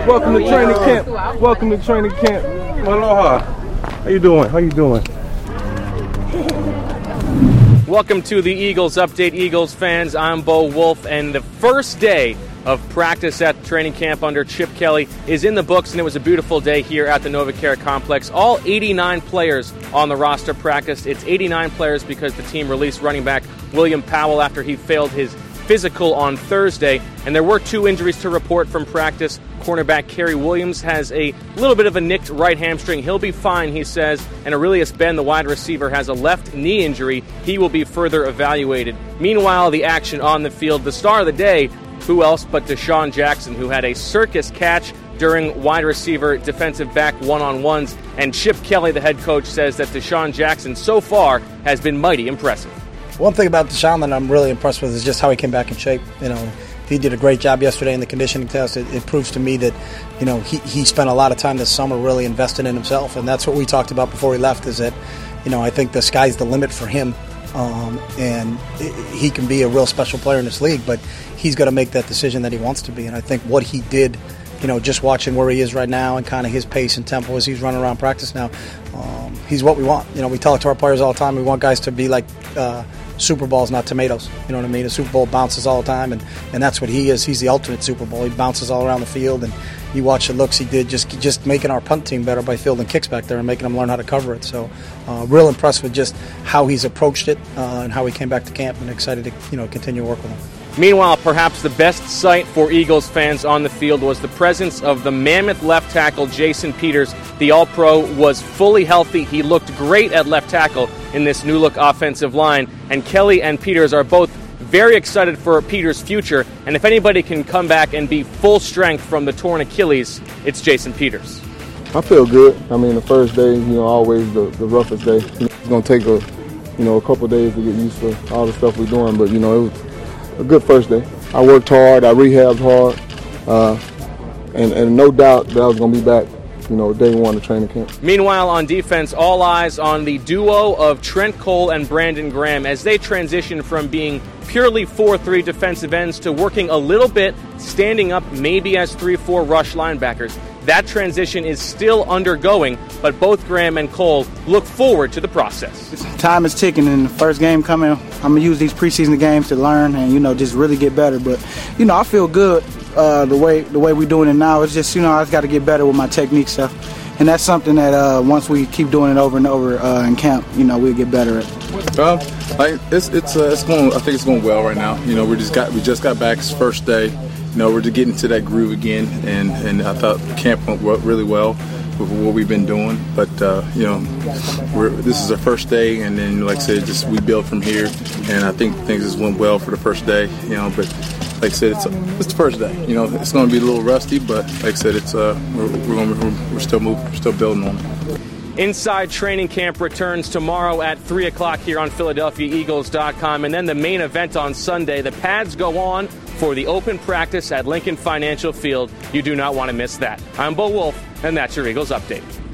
Welcome to training camp. Welcome to training camp. Aloha. How you doing? How you doing? Welcome to the Eagles Update, Eagles fans. I'm Bo Wolf, and the first day of practice at training camp under Chip Kelly is in the books, and it was a beautiful day here at the NovaCare Complex. All 89 players on the roster practiced. It's 89 players because the team released running back William Powell after he failed his physical on Thursday, and there were 2 injuries to report from practice. Cornerback Kerry Williams has a little bit of a nicked right hamstring. He'll be fine, he says. And Aurelius Ben, the wide receiver, has a left knee injury. He will be further evaluated. Meanwhile, the action on the field, the star of the day, who else but Deshaun Jackson, who had a circus catch during wide receiver defensive back one-on-ones. And Chip Kelly, the head coach, says that Deshaun Jackson so far has been mighty impressive. One thing about Deshaun that I'm really impressed with is just how he came back in shape. You know, he did a great job yesterday in the conditioning test. It proves to me that, you know, he spent a lot of time this summer really investing in himself, and that's what we talked about before he left. Is that, you know, I think the sky's the limit for him, and he can be a real special player in this league. But he's got to make that decision that he wants to be, and I think what he did, you know, just watching where he is right now and kind of his pace and tempo as he's running around practice now, he's what we want. You know, we tell it to our players all the time. We want guys to be like Super Bowls, not tomatoes. You know what I mean? A Super Bowl bounces all the time, and that's what he is. He's the ultimate Super Bowl. He bounces all around the field, and you watch the looks he did, just making our punt team better by fielding kicks back there and making them learn how to cover it. So, real impressed with just how he's approached it and how he came back to camp, and excited to, you know, continue to work with him. Meanwhile, perhaps the best sight for Eagles fans on the field was the presence of the mammoth left tackle, Jason Peters. The All-Pro was fully healthy. He looked great at left tackle in this new-look offensive line. And Kelly and Peters are both very excited for Peters' future. And if anybody can come back and be full strength from the torn Achilles, it's Jason Peters. I feel good. I mean, the first day, you know, always the roughest day. It's going to take a couple days to get used to all the stuff we're doing, but, you know, it was a good first day. I worked hard, I rehabbed hard, and no doubt that I was going to be back, you know, day one of training camp. Meanwhile, on defense, all eyes on the duo of Trent Cole and Brandon Graham as they transition from being purely 4-3 defensive ends to working a little bit, standing up maybe as 3-4 rush linebackers. That transition is still undergoing, but both Graham and Cole look forward to the process. Time is ticking, and the first game coming, I'm going to use these preseason games to learn and, you know, just really get better. But, you know, I feel good the way we're doing it now. It's just, you know, I just got to get better with my technique stuff. And that's something that once we keep doing it over and over in camp, you know, we'll get better at. It's going. I think it's going well right now. You know, we just got back. It's first day. You know, we're just getting to that groove again, and I thought camp went really well with what we've been doing. But you know, this is our first day, and then, like I said, just we build from here. And I think things just went well for the first day. You know, but like I said, it's the first day. You know, it's going to be a little rusty, but like I said, it's we're still moving, we're still building on it. Inside Training Camp returns tomorrow at 3 o'clock here on PhiladelphiaEagles.com. And then the main event on Sunday. The pads go on for the open practice at Lincoln Financial Field. You do not want to miss that. I'm Bo Wolf, and that's your Eagles Update.